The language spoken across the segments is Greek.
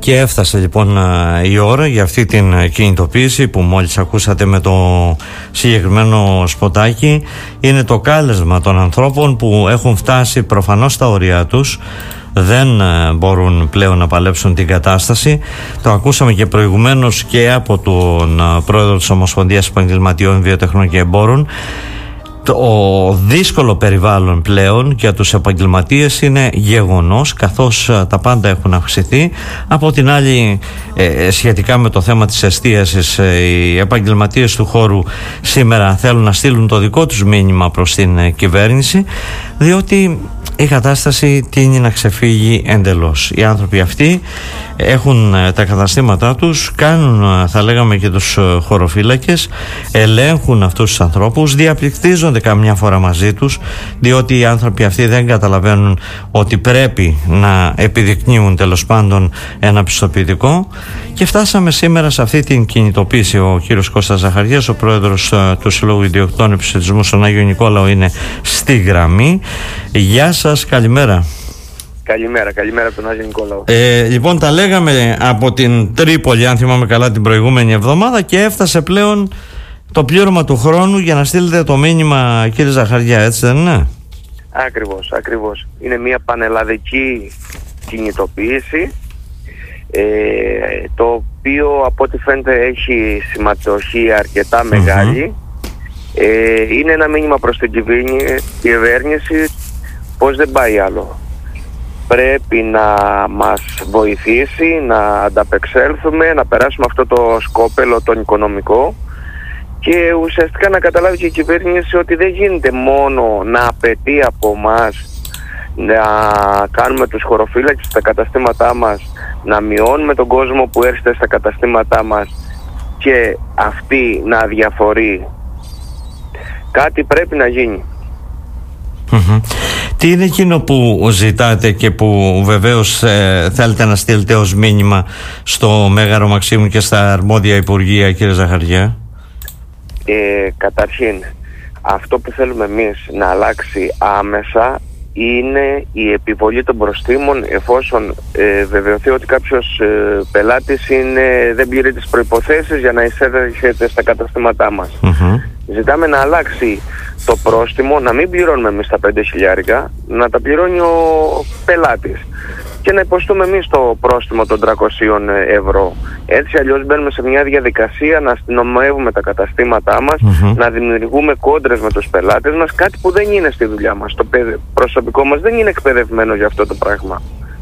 Και έφτασε λοιπόν η ώρα για αυτή την κινητοποίηση που μόλις ακούσατε με το συγκεκριμένο σποτάκι. Είναι το κάλεσμα των ανθρώπων που έχουν φτάσει προφανώς στα ωριά τους, δεν μπορούν πλέον να παλέψουν την κατάσταση. Το ακούσαμε και προηγουμένως και από τον πρόεδρο της Ομοσπονδίας Επαγγελματιών Βιοτεχνών και Εμπόρων. Το δύσκολο περιβάλλον πλέον για τους επαγγελματίες είναι γεγονός, καθώς τα πάντα έχουν αυξηθεί. Από την άλλη, σχετικά με το θέμα της εστίασης, οι επαγγελματίες του χώρου σήμερα θέλουν να στείλουν το δικό τους μήνυμα προς την κυβέρνηση, διότι η κατάσταση τείνει να ξεφύγει εντελώς. Οι άνθρωποι αυτοί έχουν τα καταστήματά τους, κάνουν, θα λέγαμε, και τους χωροφύλακες, ελέγχουν αυτούς τους ανθρώπους, διαπληκτίζονται καμιά φορά μαζί τους, διότι οι άνθρωποι αυτοί δεν καταλαβαίνουν ότι πρέπει να επιδεικνύουν τέλος πάντων ένα πιστοποιητικό. Και φτάσαμε σήμερα σε αυτή την κινητοποίηση. Ο κύριος Κώστας Ζαχαριάς, ο πρόεδρος του Συλλόγου Ιδιοκτητών Επισιτισμού στον Άγιο Νικόλαο, είναι στη γραμμή. Γεια σας, καλημέρα. Καλημέρα από τον Άγιο Νικόλαο. Λοιπόν, τα λέγαμε από την Τρίπολη, αν θυμάμαι καλά, την προηγούμενη εβδομάδα, και έφτασε πλέον το πλήρωμα του χρόνου για να στείλετε το μήνυμα, κύριε Ζαχαριά, έτσι δεν είναι? Ακριβώς. Είναι μια πανελλαδική κινητοποίηση, το οποίο από ό,τι φαίνεται έχει συμμετοχή αρκετά μεγάλη. Είναι ένα μήνυμα προς την κυβέρνηση πως δεν πάει άλλο. Πρέπει να μας βοηθήσει να ανταπεξέλθουμε, να περάσουμε αυτό το σκόπελο τον οικονομικό, και ουσιαστικά να καταλάβει και η κυβέρνηση ότι δεν γίνεται μόνο να απαιτεί από μας να κάνουμε τους χωροφύλακες στα καταστήματά μας, να μειώνουμε τον κόσμο που έρχεται στα καταστήματά μας και αυτή να αδιαφορεί. Κάτι πρέπει να γίνει. Τι είναι εκείνο που ζητάτε και που βεβαίως θέλετε να στείλετε ως μήνυμα στο Μέγαρο Μαξίμου και στα αρμόδια υπουργεία, κύριε Ζαχαριά? Καταρχήν, αυτό που θέλουμε εμείς να αλλάξει άμεσα είναι η επιβολή των προστίμων, εφόσον βεβαιωθεί ότι κάποιος πελάτης δεν πληρεί τις προϋποθέσεις για να εισέρχεται στα καταστήματά μας. Ζητάμε να αλλάξει το πρόστιμο, να μην πληρώνουμε εμείς τα 5.000, να τα πληρώνει ο πελάτης και να υποστούμε εμείς το πρόστιμο των 300 ευρώ. Έτσι αλλιώς μπαίνουμε σε μια διαδικασία να αστυνομεύουμε τα καταστήματά μας, να δημιουργούμε κόντρες με τους πελάτες μας, κάτι που δεν είναι στη δουλειά μας. Το προσωπικό μας δεν είναι εκπαιδευμένο για αυτό το πράγμα.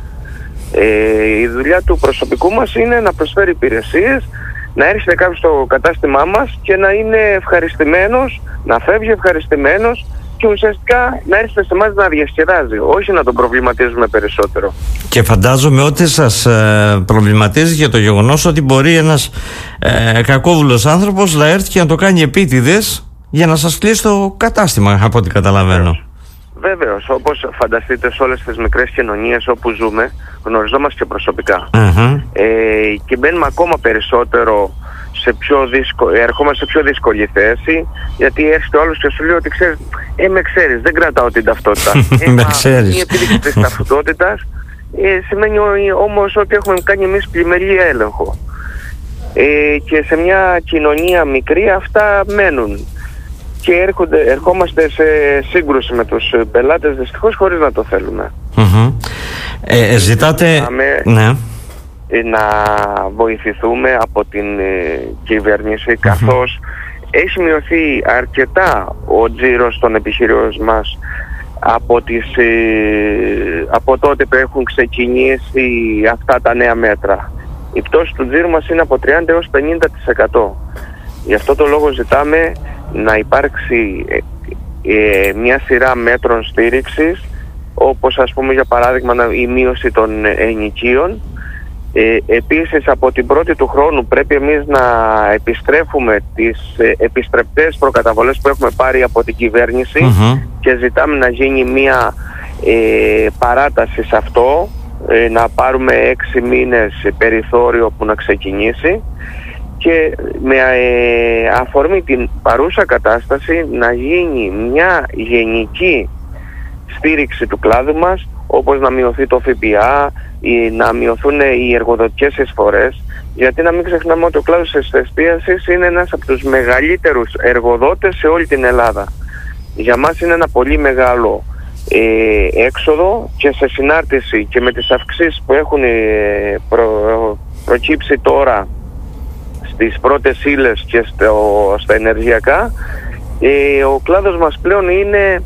Η δουλειά του προσωπικού μας είναι να προσφέρει υπηρεσίες, να έρχεται κάποιος στο κατάστημά μας και να είναι ευχαριστημένος, να φεύγει ευχαριστημένος και ουσιαστικά να έρχεται σε εμάς να διασκεδάζει, όχι να τον προβληματίζουμε περισσότερο. Και φαντάζομαι ότι σας προβληματίζει για το γεγονός ότι μπορεί ένας κακόβουλος άνθρωπος να έρθει και να το κάνει επίτηδες για να σας κλείσει το κατάστημα, από ό,τι καταλαβαίνω. Βέβαιως, όπως φανταστείτε, σε όλες τις μικρές κοινωνίες όπου ζούμε, γνωριζόμαστε και προσωπικά. Και μπαίνουμε ακόμα περισσότερο ερχόμαστε σε πιο δύσκολη θέση, γιατί έρχεται ο άλλος και σου λέει ότι ξέρεις, με ξέρεις, δεν κρατάω την ταυτότητα. Με ξέρεις. Η επίδειξη της ταυτότητας σημαίνει όμως ότι έχουμε κάνει εμείς πλημελή έλεγχο. Και σε μια κοινωνία μικρή αυτά μένουν. Και ερχόμαστε σε σύγκρουση με τους πελάτες, δυστυχώς, χωρίς να το θέλουμε. Ζητάτε να βοηθηθούμε από την κυβέρνηση, καθώς έχει μειωθεί αρκετά ο τζίρος των επιχειρήσεων μας από τότε που έχουν ξεκινήσει αυτά τα νέα μέτρα. Η πτώση του τζίρου μας είναι από 30% έως 50%. Γι' αυτό το λόγο ζητάμε να υπάρξει μια σειρά μέτρων στήριξης, όπως ας πούμε για παράδειγμα η μείωση των ενοικίων. Επίσης από την πρώτη του χρόνου πρέπει εμείς να επιστρέφουμε τις επιστρεπτές προκαταβολές που έχουμε πάρει από την κυβέρνηση και ζητάμε να γίνει μια παράταση σε αυτό, να πάρουμε 6 μήνες περιθώριο που να ξεκινήσει, και με αφορμή την παρούσα κατάσταση να γίνει μια γενική στήριξη του κλάδου μας, όπως να μειωθεί το ΦΠΑ ή να μειωθούν οι εργοδοτικές εισφορές, γιατί να μην ξεχνάμε ότι ο κλάδος της εστίασης είναι ένας από τους μεγαλύτερους εργοδότες σε όλη την Ελλάδα. Για μας είναι ένα πολύ μεγάλο έξοδο, και σε συνάρτηση και με τις αυξήσεις που έχουν προκύψει τώρα στις πρώτες ύλες και στα ενεργειακά, ο κλάδος μας πλέον είναι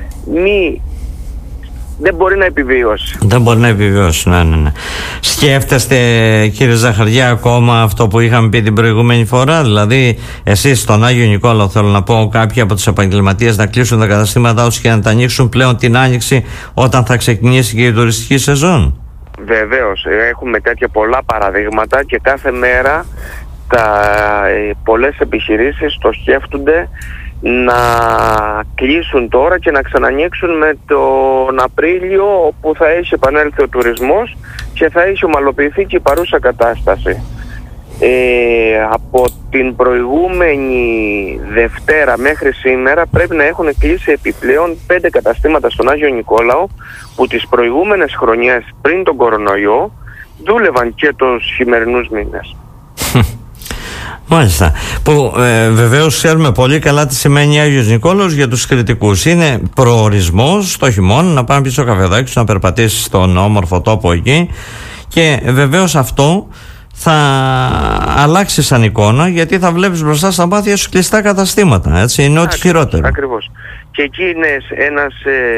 δεν μπορεί να επιβιώσει. Δεν μπορεί να επιβιώσει, ναι. Σκέφτεστε, κύριε Ζαχαριά, ακόμα αυτό που είχαμε πει την προηγούμενη φορά? Δηλαδή, εσείς στον Άγιο Νικόλαο, θέλω να πω, κάποιοι από τους επαγγελματίες να κλείσουν τα καταστήματά τους και να τα ανοίξουν πλέον την Άνοιξη, όταν θα ξεκινήσει και η τουριστική σεζόν? Βεβαίως, έχουμε τέτοια πολλά παραδείγματα και κάθε μέρα πολλές επιχειρήσεις το σκέφτονται να κλείσουν τώρα και να ξανανοίξουν με τον Απρίλιο, όπου θα έχει επανέλθει ο τουρισμός και θα έχει ομαλοποιηθεί και η παρούσα κατάσταση. Από την προηγούμενη Δευτέρα μέχρι σήμερα πρέπει να έχουν κλείσει επιπλέον 5 καταστήματα στον Άγιο Νικόλαο, που τις προηγούμενες χρονιές πριν τον κορονοϊό δούλευαν και τους χειμερινούς μήνες. Μάλιστα. Που βεβαίως ξέρουμε πολύ καλά τι σημαίνει Άγιος Νικόλαος για τους κριτικούς. Είναι προορισμός το χειμώνα να πάμε πίσω στο καφεδάκι σου, να περπατήσεις στον όμορφο τόπο εκεί, και βεβαίως αυτό θα αλλάξει σαν εικόνα, γιατί θα βλέπεις μπροστά στα μάτια σου κλειστά καταστήματα. Έτσι, είναι ό,τι χειρότερο. Ακριβώς. Και εκεί είναι ένας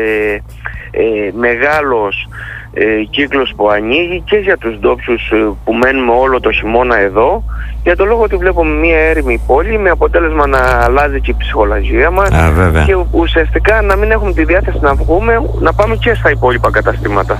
μεγάλος κύκλος που ανοίγει και για τους ντόπιους που μένουμε όλο το χειμώνα εδώ, για το λόγο ότι βλέπουμε μια έρημη πόλη, με αποτέλεσμα να αλλάζει και η ψυχολογία μας, και ουσιαστικά να μην έχουμε τη διάθεση να βγούμε, να πάμε και στα υπόλοιπα καταστήματα.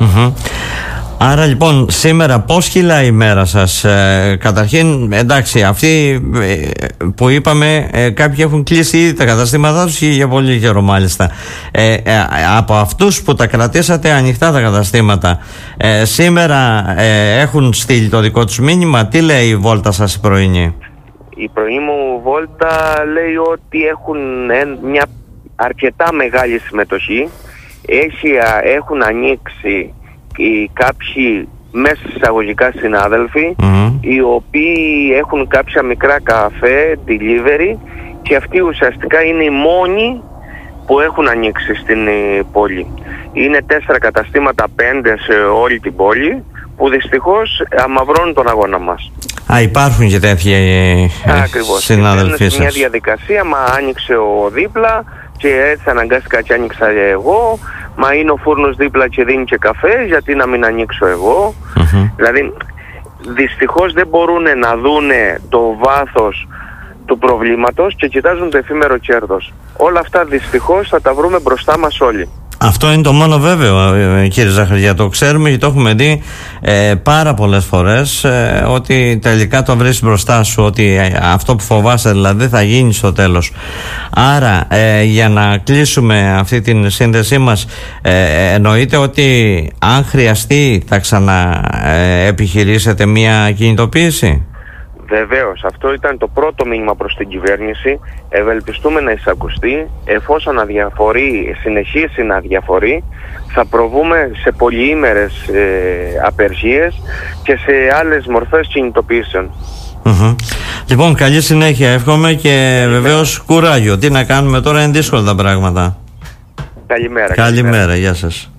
Άρα λοιπόν σήμερα πώς κυλάει η μέρα σας? Καταρχήν, εντάξει, αυτοί που είπαμε, κάποιοι έχουν κλείσει ήδη τα καταστήματά τους για πολύ καιρό μάλιστα. Από αυτούς που τα κρατήσατε ανοιχτά τα καταστήματα, σήμερα έχουν στείλει το δικό τους μήνυμα? Τι λέει η βόλτα σας η πρωινή? Η πρωινή μου βόλτα λέει ότι έχουν μια αρκετά μεγάλη συμμετοχή. Έχουν ανοίξει κάποιοι μέσα εισαγωγικά συνάδελφοι, οι οποίοι έχουν κάποια μικρά καφέ, delivery, και αυτοί ουσιαστικά είναι οι μόνοι που έχουν ανοίξει στην πόλη. Είναι 4 καταστήματα, 5 σε όλη την πόλη, που δυστυχώς αμαυρώνουν τον αγώνα μας. Υπάρχουν και τέτοιοι συνάδελφοι σας? Είναι μια διαδικασία, μα άνοιξε ο δίπλα και έτσι αναγκάστηκα και άνοιξα εγώ. Μα είναι ο φούρνος δίπλα και δίνει και καφέ, γιατί να μην ανοίξω εγώ? Δηλαδή, δυστυχώς δεν μπορούν να δούνε το βάθος του προβλήματος και κοιτάζουν το εφήμερο κέρδος. Όλα αυτά δυστυχώς θα τα βρούμε μπροστά μας όλοι. Αυτό είναι το μόνο βέβαιο, κύριε Ζαχαριά. Το ξέρουμε και το έχουμε δει πάρα πολλές φορές, ότι τελικά το βρίσκεις μπροστά σου, ότι αυτό που φοβάσαι δηλαδή θα γίνει στο τέλος. Άρα, για να κλείσουμε αυτή την σύνδεσή μας, εννοείται ότι αν χρειαστεί θα ξαναεπιχειρήσετε μια κινητοποίηση? Βεβαίως, αυτό ήταν το πρώτο μήνυμα προς την κυβέρνηση. Ευελπιστούμε να εισακουστεί. Εφόσον συνεχίσει να αδιαφορεί, θα προβούμε σε πολυήμερες απεργίες και σε άλλες μορφές κινητοποιήσεων. Λοιπόν, καλή συνέχεια εύχομαι, και βεβαίως κουράγιο. Τι να κάνουμε τώρα, είναι δύσκολα τα πράγματα. Καλημέρα. Καλημέρα, γεια σας.